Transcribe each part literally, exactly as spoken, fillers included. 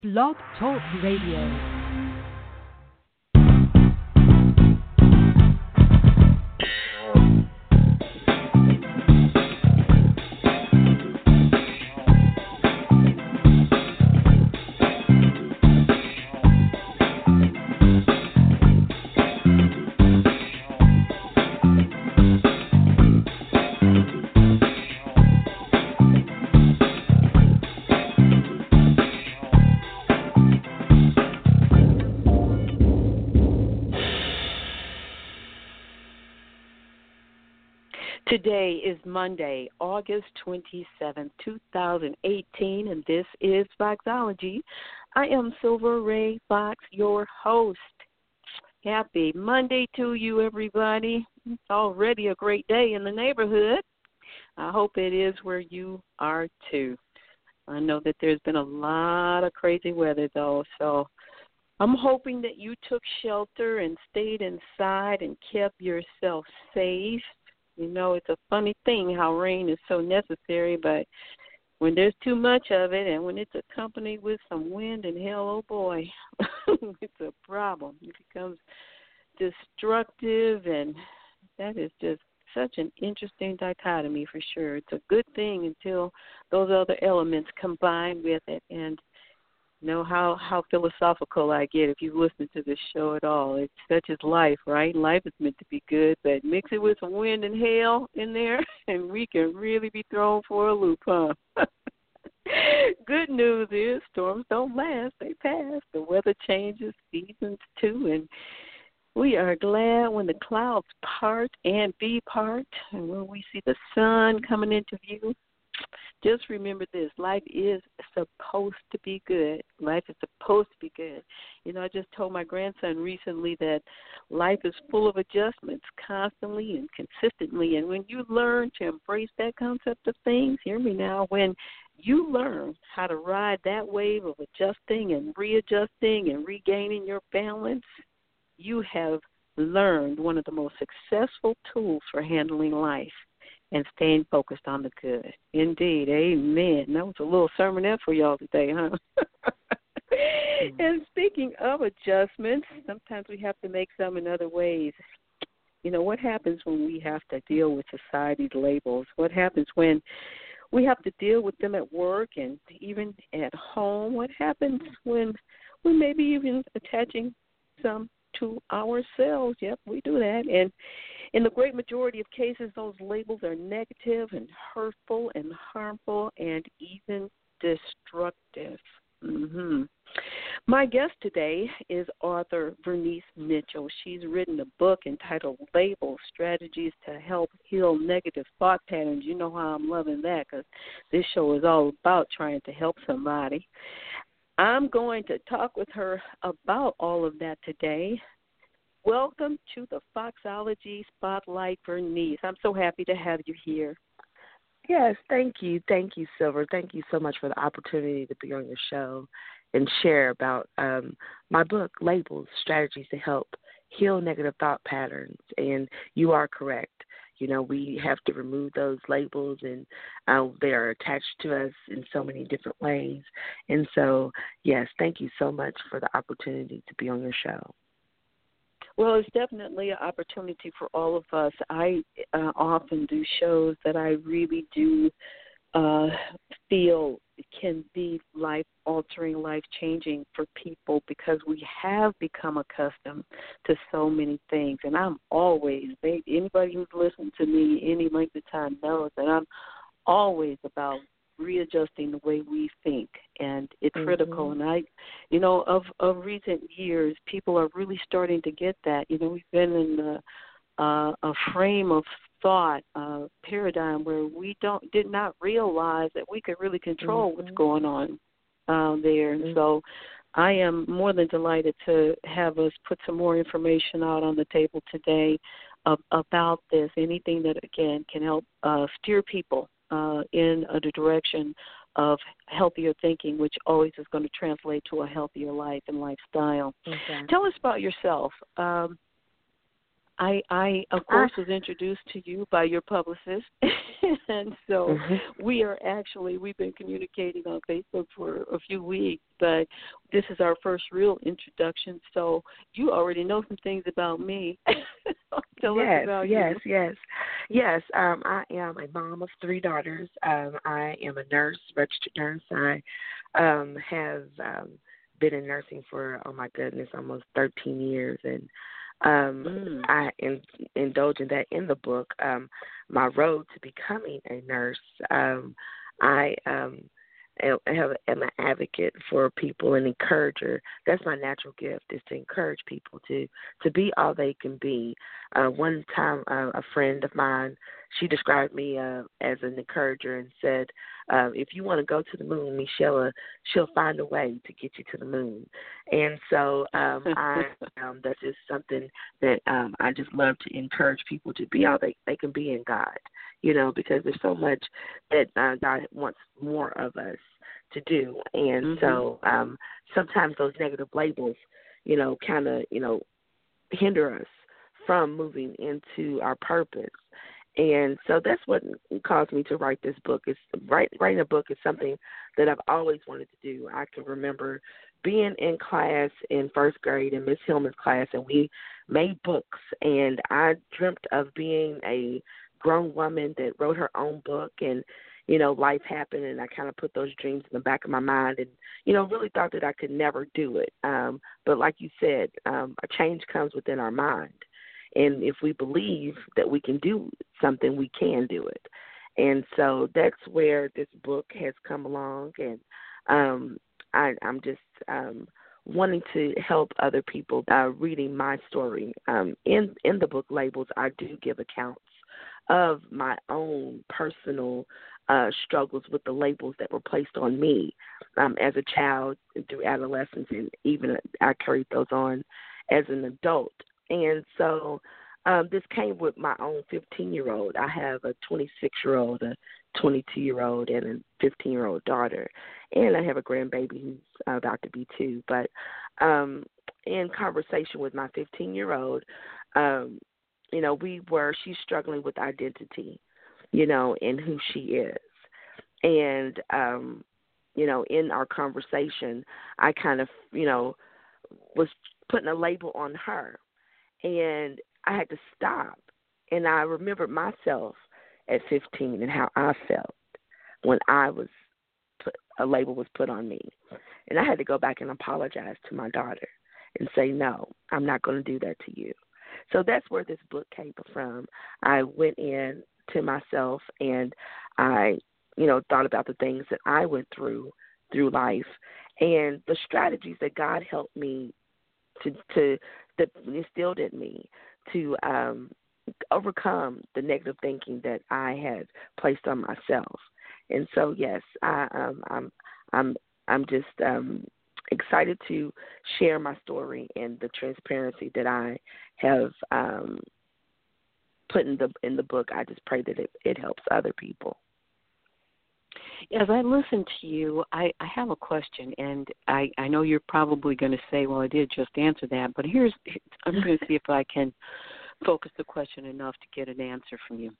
Blog Talk Radio. Today is Monday, August twenty-seventh, twenty eighteen, and this is Foxology. I am Silver Ray Fox, your host. Happy Monday to you, everybody. It's already a great day in the neighborhood. I hope it is where you are, too. I know that there's been a lot of crazy weather, though, so I'm hoping that you took shelter and stayed inside and kept yourself safe. You know, it's a funny thing how rain is so necessary, but when there's too much of it and when it's accompanied with some wind and hail, oh boy, it's a problem. It becomes destructive, and that is just such an interesting dichotomy for sure. It's a good thing until those other elements combine with it, and you know how, how philosophical I get if you listen to this show at all. It's such as life, right? Life is meant to be good, but mix it with some wind and hail in there, and we can really be thrown for a loop, huh? Good news is storms don't last. They pass. The weather changes, seasons too, and we are glad when the clouds part and be part, and when we see the sun coming into view. Just remember this, life is supposed to be good. Life is supposed to be good. You know, I just told my grandson recently that life is full of adjustments constantly and consistently. And when you learn to embrace that concept of things, hear me now, when you learn how to ride that wave of adjusting and readjusting and regaining your balance, you have learned one of the most successful tools for handling life and staying focused on the good. Indeed, amen. That was a little sermonette for y'all today, huh? And speaking of adjustments, sometimes we have to make some in other ways. You know, what happens when we have to deal with society's labels? What happens when we have to deal with them at work and even at home? What happens when we may be even attaching some to ourselves? Yep, we do that. And in the great majority of cases, those labels are negative and hurtful and harmful and even destructive. Mm-hmm. My guest today is author Vernice Mitchell. She's written a book entitled Labels, Strategies to Help Heal Negative Thought Patterns. You know how I'm loving that, because this show is all about trying to help somebody. I'm going to talk with her about all of that today. Welcome to the Foxology Spotlight, Vernice. I'm so happy to have you here. Yes, thank you. Thank you, Silver. Thank you so much for the opportunity to be on your show and share about um, my book, Labels, Strategies to Help Heal Negative Thought Patterns. And you are correct. You know, we have to remove those labels, and uh, they are attached to us in so many different ways. And so, yes, thank you so much for the opportunity to be on your show. Well, it's definitely an opportunity for all of us. I uh, often do shows that I really do uh, feel can be life-altering, life-changing for people, because we have become accustomed to so many things. And I'm always, they, anybody who's listened to me any length of time knows that I'm always about readjusting the way we think, and it's mm-hmm. critical. And I, you know, of, of recent years, people are really starting to get that. You know, we've been in the, uh, a frame of thought, uh, paradigm where we don't did not realize that we could really control mm-hmm. what's going on uh, there. Mm-hmm. And so I am more than delighted to have us put some more information out on the table today uh, about this, anything that, again, can help uh, steer people Uh, in a direction of healthier thinking, which always is going to translate to a healthier life and lifestyle. Okay. Tell us about yourself. Um, I, I of I, course, was introduced to you by your publicist, and so mm-hmm. we are actually we've been communicating on Facebook for a few weeks, but this is our first real introduction. So you already know some things about me. Tell us Yes, about yes, you. yes, yes. Um, I am a mom of three daughters. Um, I am a nurse, registered nurse. I um, have um, been in nursing for oh my goodness, almost thirteen years, and um, Mm. I in, indulge in that in the book. Um, my road to becoming a nurse. Um, I um, am, have, am an advocate for people, an encourager. That's my natural gift, is to encourage people to to be all they can be. Uh, one time, uh, a friend of mine, she described me uh, as an encourager and said, uh, if you want to go to the moon, Michelle, uh, she'll find a way to get you to the moon. And so um, I, um, that's just something that um, I just love to encourage people to be all they, they can be in God, you know, because there's so much that uh, God wants more of us to do. And Mm-hmm. so um, sometimes those negative labels, you know, kind of, you know, hinder us from moving into our purpose. And so that's what caused me to write this book. Is write, writing a book is something that I've always wanted to do. I can remember being in class in first grade in Miss Hillman's class, and we made books. And I dreamt of being a grown woman that wrote her own book, and you know, life happened, and I kind of put those dreams in the back of my mind, and you know, really thought that I could never do it. Um, but like you said, um, a change comes within our mind. And if we believe that we can do something, we can do it. And so that's where this book has come along. And um, I, I'm just um, wanting to help other people uh, reading my story. Um, in, in the book Labels, I do give accounts of my own personal uh, struggles with the labels that were placed on me um, as a child through adolescence, and even I carried those on as an adult. And so um, this came with my own fifteen-year-old. I have a twenty-six-year-old, a twenty-two-year-old, and a fifteen-year-old daughter. And I have a grandbaby who's about to be two. But um, in conversation with my fifteen-year-old, um, you know, we were, she's struggling with identity, you know, and who she is. And, um, you know, in our conversation, I kind of, you know, was putting a label on her. And I had to stop. And I remembered myself at fifteen and how I felt when I was put, a label was put on me. And I had to go back and apologize to my daughter and say, no, I'm not going to do that to you. So that's where this book came from. I went in to myself and I, you know, thought about the things that I went through through life and the strategies that God helped me to, to that instilled in me to um, overcome the negative thinking that I had placed on myself. And so, yes, I, um, I'm, I'm, I'm just um, excited to share my story and the transparency that I have um, put in the in the book. I just pray that it, it helps other people. As I listen to you, I, I have a question, and I, I know you're probably going to say, well, I did just answer that, but here's I'm going to see if I can focus the question enough to get an answer from you.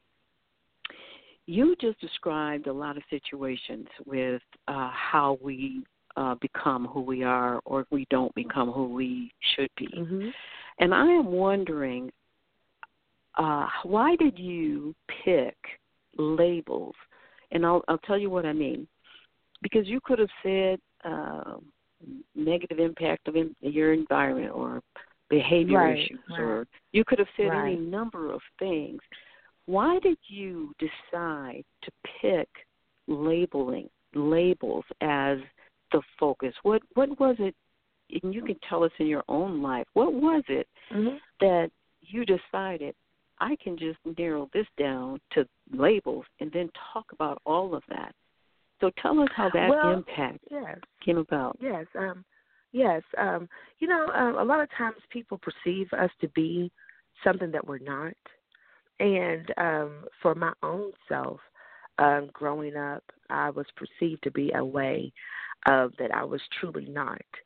You just described a lot of situations with uh, how we uh, become who we are or we don't become who we should be. Mm-hmm. And I am wondering, uh, why did you pick labels? And I'll, I'll tell you what I mean. Because you could have said uh, negative impact of in, your environment or behavior right, issues, right. or you could have said right. any number of things. Why did you decide to pick labeling, labels as the focus? What what was it, and you can tell us in your own life, what was it mm-hmm. that you decided, I can just narrow this down to labels and then talk about all of that? So tell us how that well, impact yes. came about. Yes, um, yes. Um, you know, um, a lot of times people perceive us to be something that we're not. And um, for my own self, um, growing up, I was perceived to be a way uh, that I was truly not.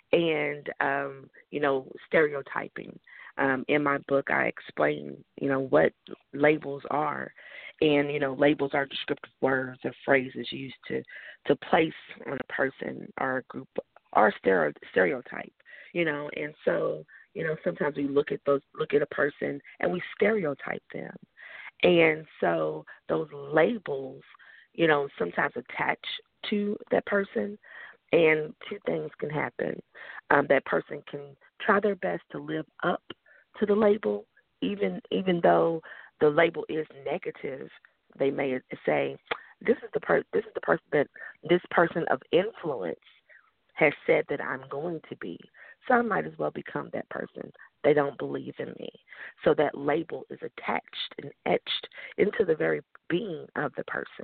and, um, you know, stereotyping. Um, in my book, I explain, you know, what labels are. And, you know, labels are descriptive words or phrases used to, to place on a person or a group or stereo, stereotype, you know. And so, you know, sometimes we look at those, look at a person and we stereotype them. And so those labels, you know, sometimes attach to that person, and two things can happen. Um, that person can try their best to live up to the label, even even though the label is negative. They may say, "This is the per- this is the person that this person of influence has said that I'm going to be, so I might as well become that person. They don't believe in me." So that label is attached and etched into the very being of the person.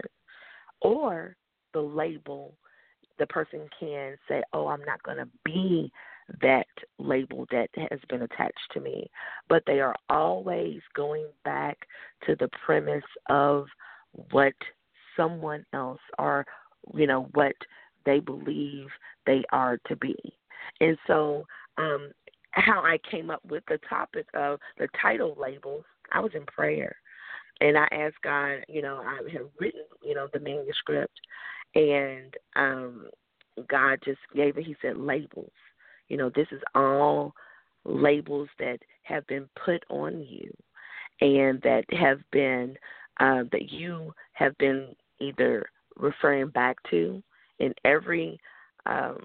Or the label, the person can say, "Oh, I'm not going to be that label that has been attached to me." But they are always going back to the premise of what someone else or, you know, what they believe they are to be. And so um, how I came up with the topic of the title labels, I was in prayer. And I asked God, you know, I had written, you know, the manuscript, and um, God just gave it. He said, labels. You know, this is all labels that have been put on you and that have been, uh, that you have been either referring back to in every um,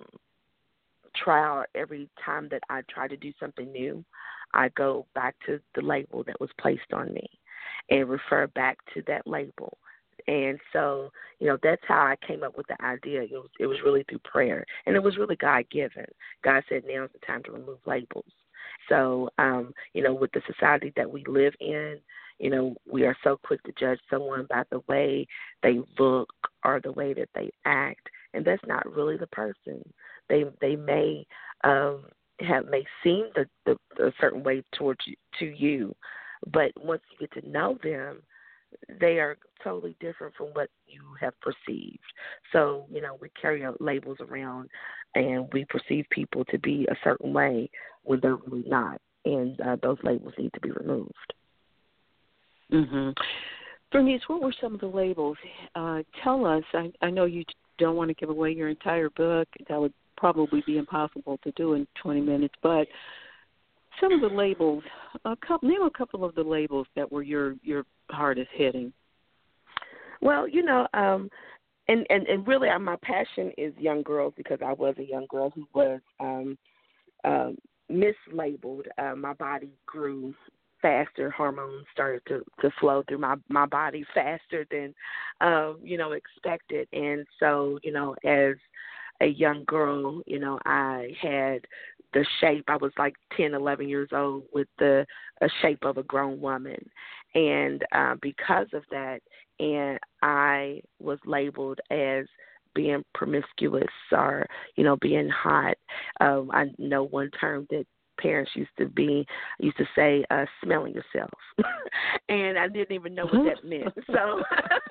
trial, every time that I try to do something new, I go back to the label that was placed on me and refer back to that label. And so, you know, that's how I came up with the idea. It was, it was really through prayer, and it was really God-given. God said, now's the time to remove labels. So, um, you know, with the society that we live in, you know, we are so quick to judge someone by the way they look or the way that they act, and that's not really the person. They they may um, have may seem the, the, a certain way towards you, to you, but once you get to know them, they are totally different from what you have perceived. So, you know, we carry our labels around and we perceive people to be a certain way when they're really not. And uh, those labels need to be removed. Mm-hmm. Bernice, what were some of the labels? Uh, tell us. I, I know you don't want to give away your entire book. That would probably be impossible to do in twenty minutes, but some of the labels, a couple, name a couple of the labels that were your, your hardest hitting. Well, you know, um, and, and, and really uh, my passion is young girls, because I was a young girl who was um, uh, mislabeled. Uh, my body grew faster. Hormones started to, to flow through my, my body faster than, uh, you know, expected. And so, you know, as a young girl, you know, I had the shape. I was like ten, eleven years old with the a shape of a grown woman. And uh, because of that, and I was labeled as being promiscuous or, you know, being hot. Um, I know one term that parents used to be, used to say, uh, smelling yourself. And I didn't even know what that meant. So,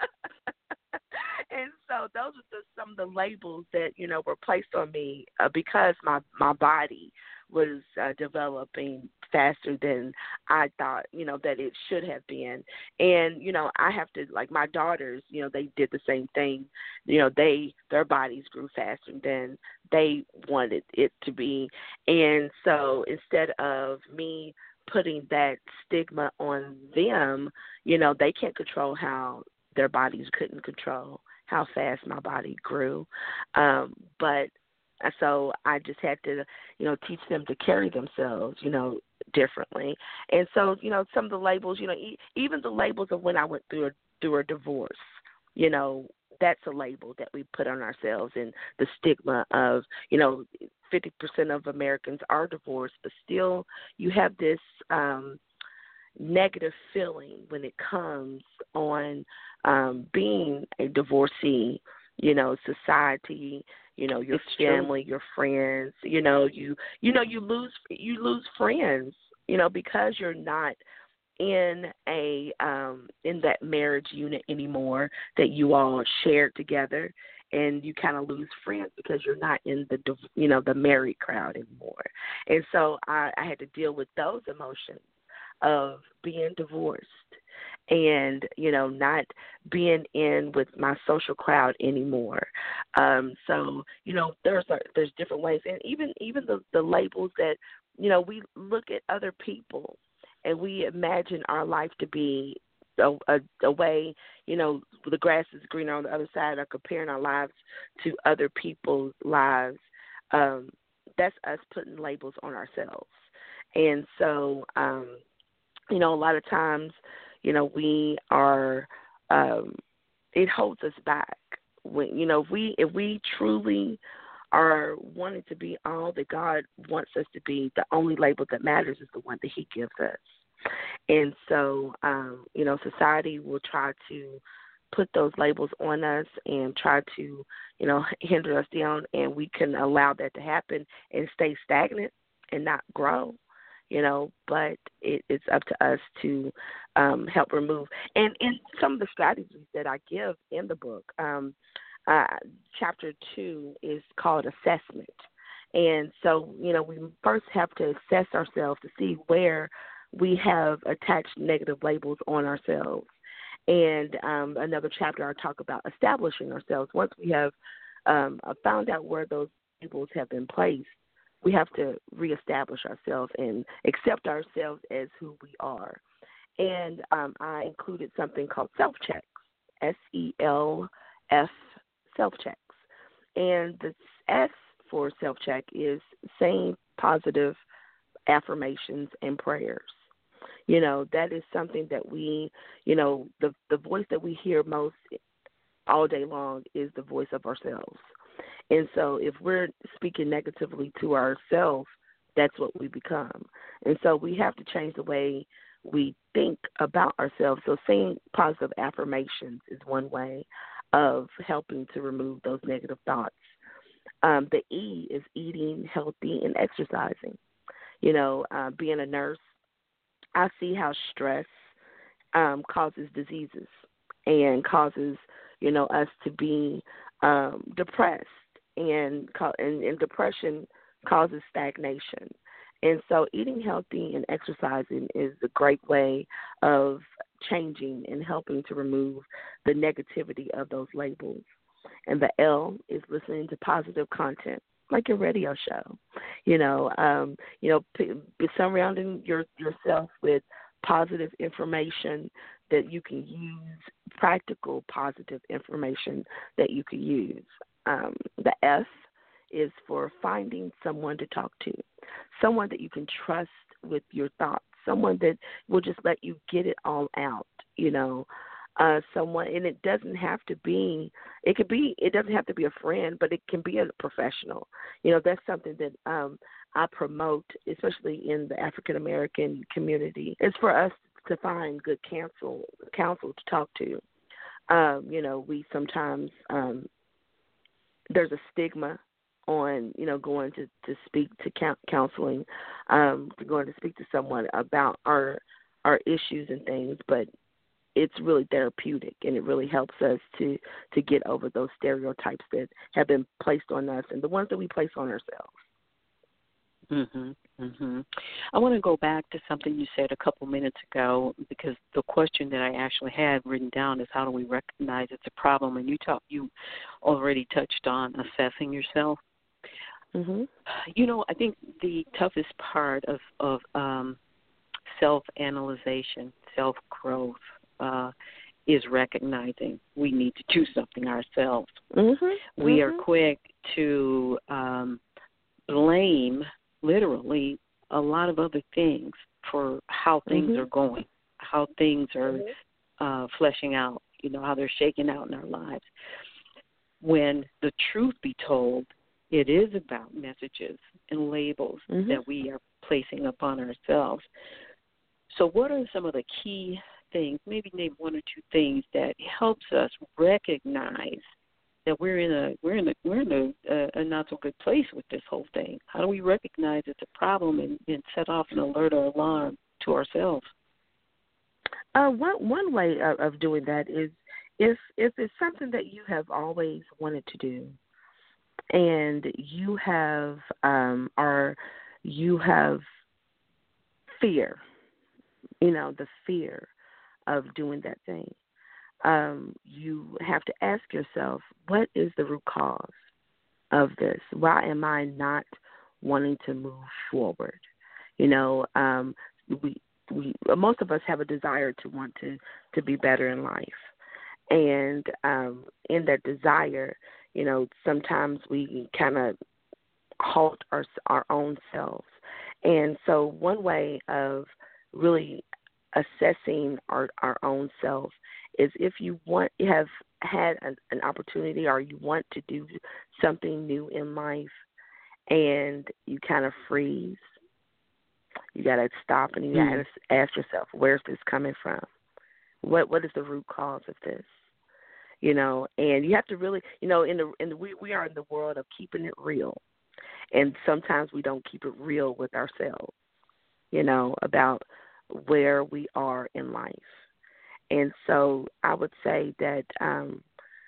and so those are just some of the labels that, you know, were placed on me uh, because my, my body was uh, developing faster than I thought, you know, that it should have been. And, you know, I have to, like my daughters, you know, they did the same thing. You know, they, their bodies grew faster than they wanted it to be. And so instead of me putting that stigma on them, you know, they can't control how their bodies couldn't control how fast my body grew. Um, but so I just had to, you know, teach them to carry themselves, you know, differently. And so, you know, some of the labels, you know, e- even the labels of when I went through a, through a divorce, you know, that's a label that we put on ourselves, and the stigma of, you know, fifty percent of Americans are divorced, but still you have this um, negative feeling when it comes on um, being a divorcee. You know, society, you know, your It's family, true. your friends, you know, you, you know, you lose, you lose friends, you know, because you're not in a, um, in that marriage unit anymore that you all shared together. and you kind of lose friends because you're not in the, you know, the married crowd anymore. And so I, I had to deal with those emotions of being divorced and, you know, not being in with my social crowd anymore. Um, so, you know, there's there's different ways. And even, even the, the labels that, you know, we look at other people and we imagine our life to be a, a, a way, you know, the grass is greener on the other side, or comparing our lives to other people's lives. Um, that's us putting labels on ourselves. And so, um, you know, a lot of times, you know, we are, um, it holds us back. When, you know, if we, if we truly are wanting to be all that God wants us to be, the only label that matters is the one that he gives us. And so, um, you know, society will try to put those labels on us and try to, you know, hinder us down, and we can allow that to happen and stay stagnant and not grow, you know, but it, it's up to us to um, help remove. And, and some of the strategies that I give in the book, um, uh, chapter two is called assessment. And so, you know, we first have to assess ourselves to see where we have attached negative labels on ourselves. And um, another chapter I talk about establishing ourselves. Once we have um, found out where those labels have been placed, we have to reestablish ourselves and accept ourselves as who we are. And um, I included something called self-checks, S E L F, self-checks. And the S for self-check is saying positive affirmations and prayers. You know, that is something that we, you know, the the voice that we hear most all day long is the voice of ourselves. And so if we're speaking negatively to ourselves, that's what we become. And so we have to change the way we think about ourselves. So saying positive affirmations is one way of helping to remove those negative thoughts. Um, the E is eating healthy and exercising. You know, uh, being a nurse, I see how stress um, causes diseases and causes, you know, us to be um, depressed, and, and, and depression causes stagnation. And so eating healthy and exercising is a great way of changing and helping to remove the negativity of those labels. And the L is listening to positive content, like your radio show. You know, um, you know, p- surrounding your, yourself with positive information that you can use, practical positive information that you can use. Um, the F is for finding someone to talk to, someone that you can trust with your thoughts, someone that will just let you get it all out, you know. Uh, someone, and it doesn't have to be, it could be, it doesn't have to be a friend, but it can be a professional. You know, that's something that um, I promote, especially in the African-American community. It's for us to find good counsel, counsel to talk to. Um, you know, we sometimes, um, there's a stigma on, you know, going to, to speak to counseling, um, to going to speak to someone about our our issues and things, but it's really therapeutic, and it really helps us to, to get over those stereotypes that have been placed on us and the ones that we place on ourselves. Mhm. Mhm. I want to go back to something you said a couple minutes ago, because the question that I actually had written down is, how do we recognize it's a problem? And you talk, you already touched on assessing yourself. Mhm. You know, I think the toughest part of of um, self-analyzation, self-growth, uh, is recognizing we need to do something ourselves. Mhm. We mhm. are quick to um, blame, literally, a lot of other things for how things mm-hmm. are going, how things are mm-hmm. uh, fleshing out, you know, how they're shaking out in our lives. When the truth be told, it is about messages and labels mm-hmm. that we are placing upon ourselves. So what are some of the key things, maybe name one or two things that helps us recognize that we're in a we're in a we're in a, a, a not so good place with this whole thing? How do we recognize it's a problem and, and set off an alert or alarm to ourselves? Uh, one one way of, of doing that is if if it's something that you have always wanted to do, and you have um, or you have fear, you know, the fear of doing that thing, um, you have to ask yourself, what is the root cause of this? Why am I not wanting to move forward? You know, um, we we most of us have a desire to want to, to be better in life. And um, in that desire, you know, sometimes we kind of halt our our own selves. And so one way of really assessing our, our own self is if you want you have had an, an opportunity or you want to do something new in life and you kind of freeze, you got to stop and you got to ask yourself, where's this coming from? What what is the root cause of this? You know, and you have to really, you know, in the in the, we we are in the world of keeping it real, and sometimes we don't keep it real with ourselves, you know, about where we are in life. And so I would say that um,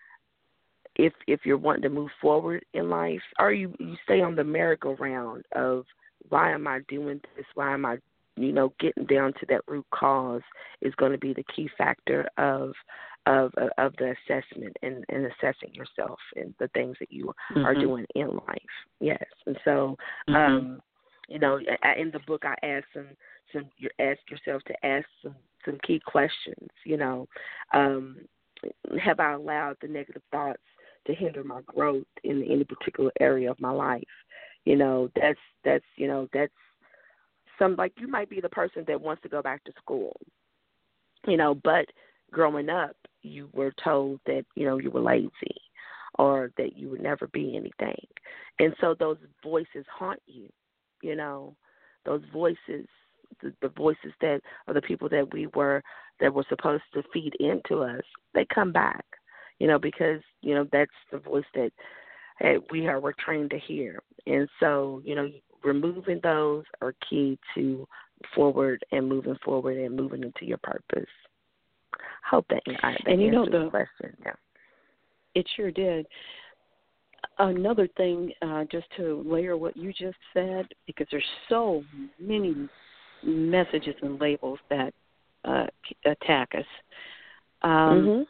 if if you're wanting to move forward in life, or you, you stay on the merry-go-round of why am I doing this, why am I, you know, getting down to that root cause is going to be the key factor of of of the assessment and, and assessing yourself and the things that you mm-hmm. are doing in life. Yes. And so, mm-hmm. um, you know, in the book I ask some, some you ask yourself to ask some, some key questions, you know, um, have I allowed the negative thoughts to hinder my growth in any particular area of my life? You know, that's, that's, you know, that's some, like you might be the person that wants to go back to school, you know, but growing up, you were told that, you know, you were lazy or that you would never be anything. And so those voices haunt you, you know, those voices, the, the voices that are the people that we were, that were supposed to feed into us, they come back, you know, because, you know, that's the voice that hey, we are, we're trained to hear. And so, you know, removing those are key to forward and moving forward and moving into your purpose. I hope that, that and you know the question. Yeah, it sure did. Another thing, uh, just to layer what you just said, because there's so many messages and labels that uh, attack us. Um, mm-hmm.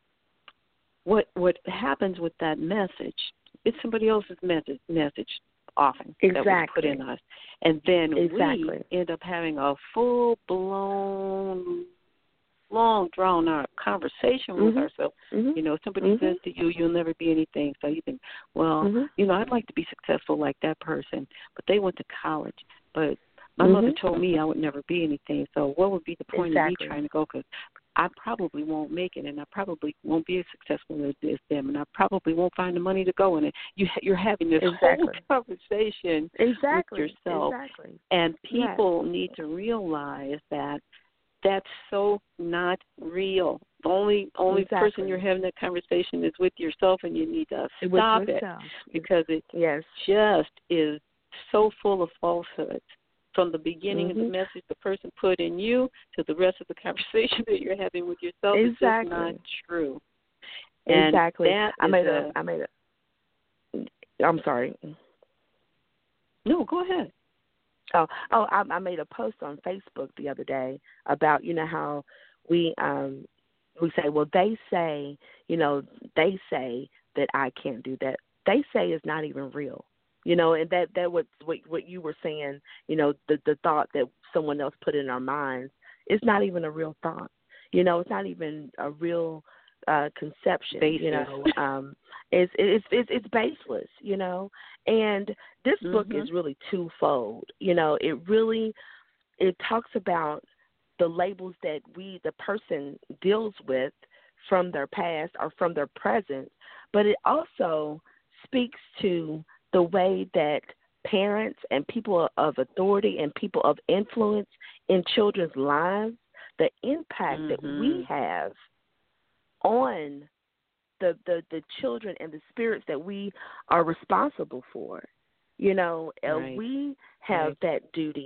What what happens with that message? It's somebody else's message. Message often exactly. that was put in us, and then exactly. we end up having a full blown, long drawn out conversation with mm-hmm. ourselves. Mm-hmm. You know, somebody mm-hmm. says to you, "You'll never be anything." So you think, "Well, mm-hmm. you know, I'd like to be successful like that person, but they went to college, but my mm-hmm. mother told me I would never be anything. So what would be the point exactly. of me trying to go? Because I probably won't make it, and I probably won't be as successful as, as them, and I probably won't find the money to go in it." You, you're having this exactly. whole conversation exactly. with yourself, exactly. and people yes. need to realize that that's so not real. The only only exactly. person you're having that conversation is with yourself, and you need to it stop it because it yes. just is so full of falsehoods. From the beginning mm-hmm. of the message the person put in you to the rest of the conversation that you're having with yourself, exactly. is just not true. And exactly. that I made a, a. I made a. I'm sorry. No, go ahead. Oh, oh! I, I made a post on Facebook the other day about, you know, how we um we say, well, they say, you know, they say that I can't do that. They say is not even real. You know, and that, that what, what what you were saying, you know, the, the thought that someone else put in our minds is not even a real thought. You know, it's not even a real uh, conception. Basis. You know, um, it's, it's it's it's baseless. You know, and this mm-hmm. book is really twofold. You know, it really it talks about the labels that we the person deals with from their past or from their present, but it also speaks to the way that parents and people of authority and people of influence in children's lives, the impact mm-hmm. that we have on the, the, the children and the spirits that we are responsible for. You know, right. we have right. that duty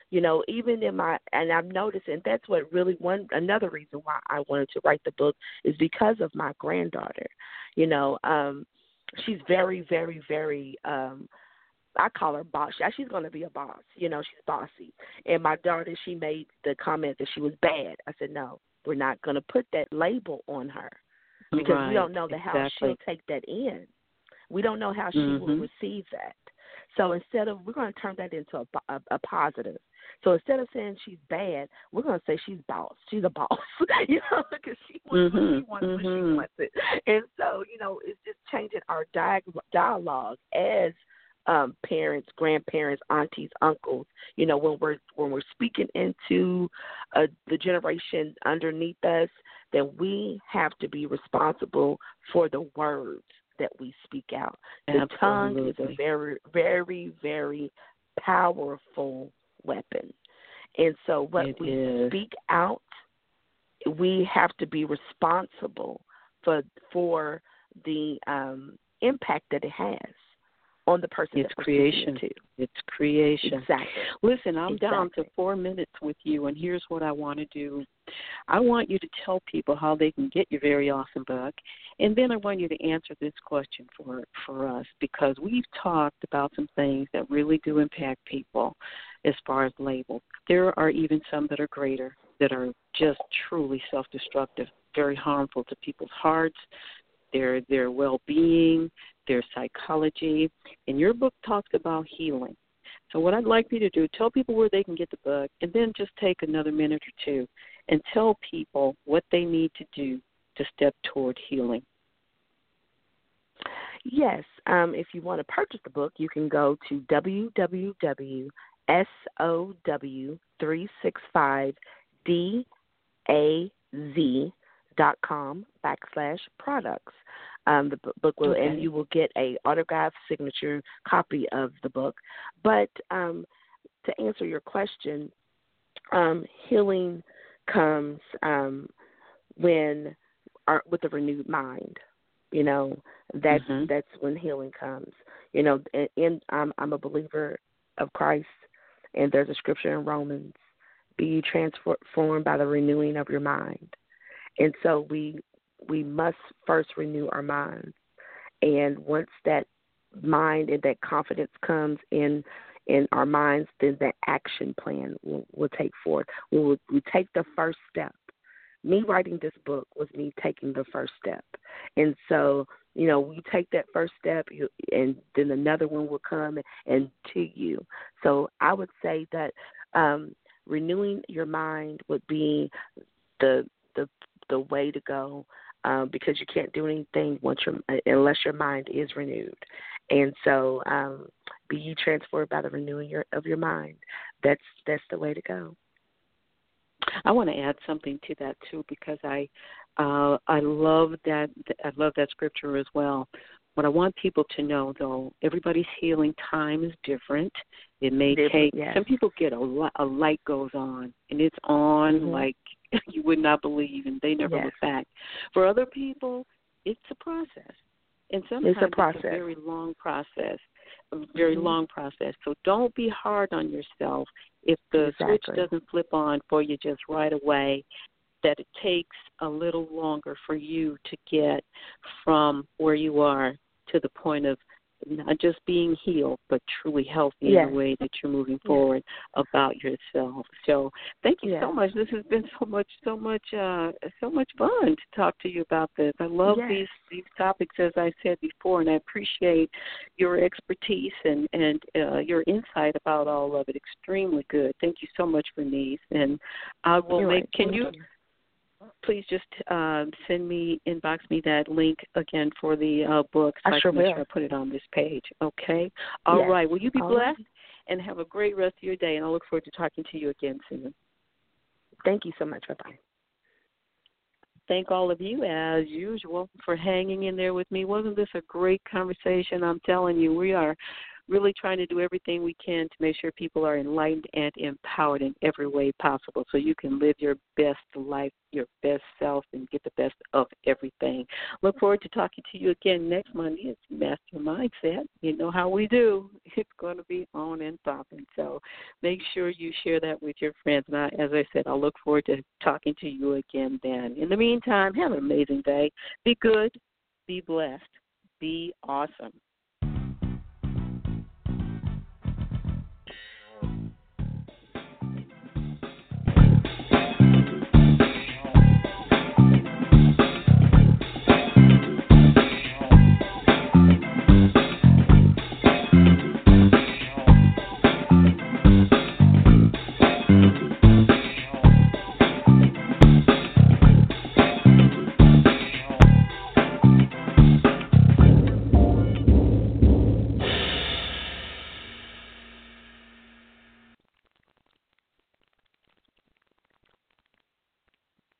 You know, even in my, and I've noticed, and that's what really one, another reason why I wanted to write the book is because of my granddaughter. You know, um, she's very, very, very, um, I call her boss. She's going to be a boss. You know, she's bossy. And my daughter, she made the comment that she was bad. I said, no, we're not going to put that label on her because right, we don't know the, exactly. how she'll take that in. We don't know how she mm-hmm. will receive that. So instead of, we're going to turn that into a, a, a positive. So instead of saying she's bad, we're going to say she's boss. She's a boss, you know, because she wants mm-hmm. what she wants mm-hmm. when she wants it. And so, you know, it's just changing our diag- dialogue as um, parents, grandparents, aunties, uncles. You know, when we're when we're speaking into uh, the generation underneath us, then we have to be responsible for the words that we speak out. The Absolutely. tongue is a very, very, very powerful weapon. And so what it we is. speak out, we have to be responsible for for the um, impact that it has on the person it's that we're creation. speaking to. It's creation. Exactly. Listen, I'm exactly. down to four minutes with you, and here's what I want to do. I want you to tell people how they can get your very awesome book, and then I want you to answer this question for for us, because we've talked about some things that really do impact people as far as labels. There are even some that are greater, that are just truly self-destructive, very harmful to people's hearts, their their well-being, their psychology. And your book talks about healing. So what I'd like you to do, tell people where they can get the book, and then just take another minute or two and tell people what they need to do to step toward healing. Yes. Um, if you want to purchase the book, you can go to w w w dot s o w three six five d a z dot com backslash products. Um, the book will, okay. and you will get a autographed signature copy of the book. But um, to answer your question, um, healing comes um, when our, with a renewed mind. You know, that's mm-hmm. that's when healing comes. You know, and, and I'm, I'm a believer of Christ, and there's a scripture in Romans: "Be ye transformed by the renewing of your mind." And so we we must first renew our minds, and once that mind and that confidence comes in in our minds, then that action plan will, will take forth. We will we take the first step. Me writing this book was me taking the first step, and so you know we take that first step, and then another one will come and to you. So I would say that um, renewing your mind would be the the the way to go, um, because you can't do anything once your unless your mind is renewed. And so, um, be ye transformed by the renewing your, of your mind. That's that's the way to go. I want to add something to that too, because I uh, I love that I love that scripture as well. What I want people to know, though, everybody's healing time is different. It may different, take yes. Some people get a, a light goes on, and it's on mm-hmm. like you would not believe, and they never yes. look back. For other people, it's a process, and sometimes it's a, process. it's a very long process, a very mm-hmm. long process. So don't be hard on yourself if the exactly. switch doesn't flip on for you just right away, that it takes a little longer for you to get from where you are to the point of not just being healed, but truly healthy yes. in the way that you're moving yes. forward about yourself. So thank you yes. so much. This has been so much, so much, uh, so much fun to talk to you about this. I love yes. these these topics, as I said before, and I appreciate your expertise and and uh, your insight about all of it. Extremely good. Thank you so much, Bernice. And I will You're make. right. Can Thank you? you. Please just uh, send me, inbox me that link again for the uh, book so I, I sure can make will. sure I put it on this page, okay? All yes. right. Well, you be All blessed right. and have a great rest of your day, and I look forward to talking to you again soon. Thank you so much. Bye-bye. Thank all of you, as usual, for hanging in there with me. Wasn't this a great conversation? I'm telling you, we are really trying to do everything we can to make sure people are enlightened and empowered in every way possible so you can live your best life, your best self, and get the best of everything. Look forward to talking to you again next Monday. It's Master Mindset. You know how we do. It's going to be on and popping. So make sure you share that with your friends. And I, as I said, I'll look forward to talking to you again then. In the meantime, have an amazing day. Be good. Be blessed. Be awesome.